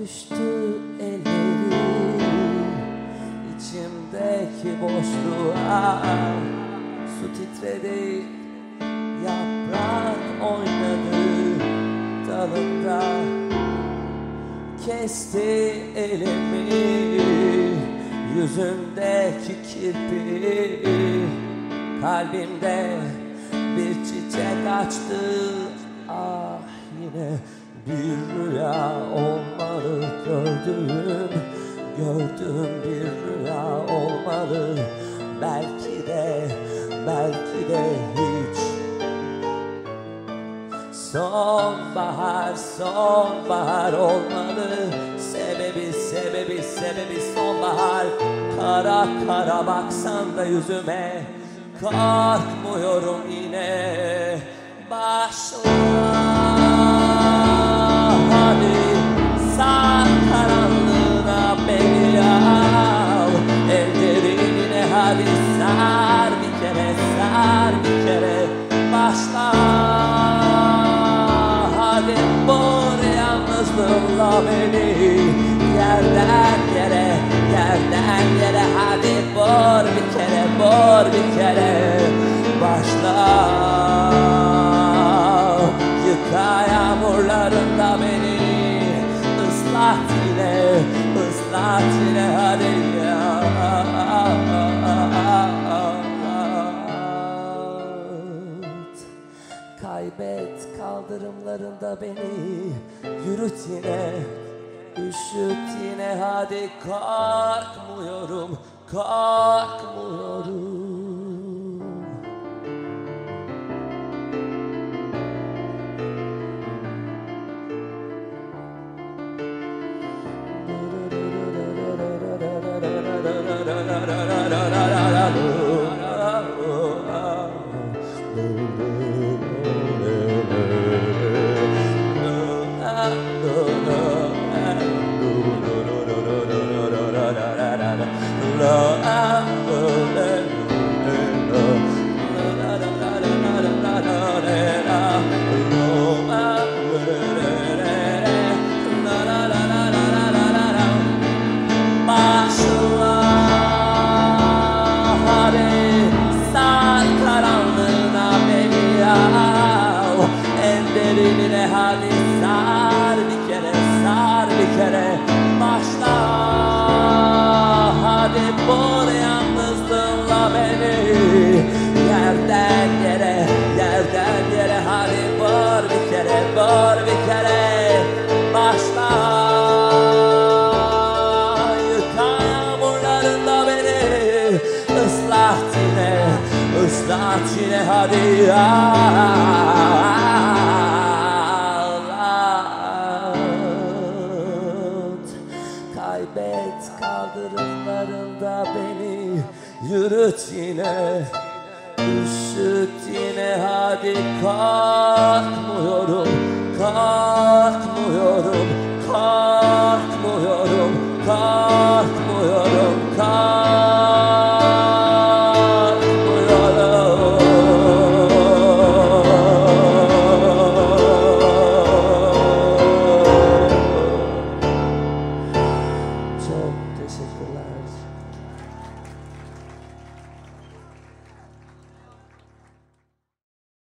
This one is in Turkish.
düştü ellerim içimdeki boşluğa. Su titredi, yaprak oynadı dalında. Kesti elimi, yüzündeki kirpi. Kalbimde bir çiçek açtı. Ah, yine bir rüya olmalı gördüğüm. Gördüğüm bir rüya olmalı. Belki de hiç. Sonbahar olmalı. Sebebi sonbahar. Kara baksan da yüzüme, korkmuyorum yine. Başla hadi, sar karanlığına beni al. Ellerine hadi sar bir kere, başla. Hadi vur yalnızlığınla beni, yerden yere, hadi vur bir kere, başla. Yıka yağmurlarında beni, ıslat yine hadi ya. Kaybet kaldırımlarında beni, yürüt yine, üşüt yine hadi. Korkmuyorum. Ellerine hadi sar bir kere, başla. Hadi vur yalnızlığınla beni, yerden yere hadi vur bir kere, başla. Yıka yağmurlarında beni, ıslat yine hadi ya. Kaybet kaldırımlarında beni, yürüt yine, üşüt yine hadi. Korkmuyorum. Çok teşekkürler.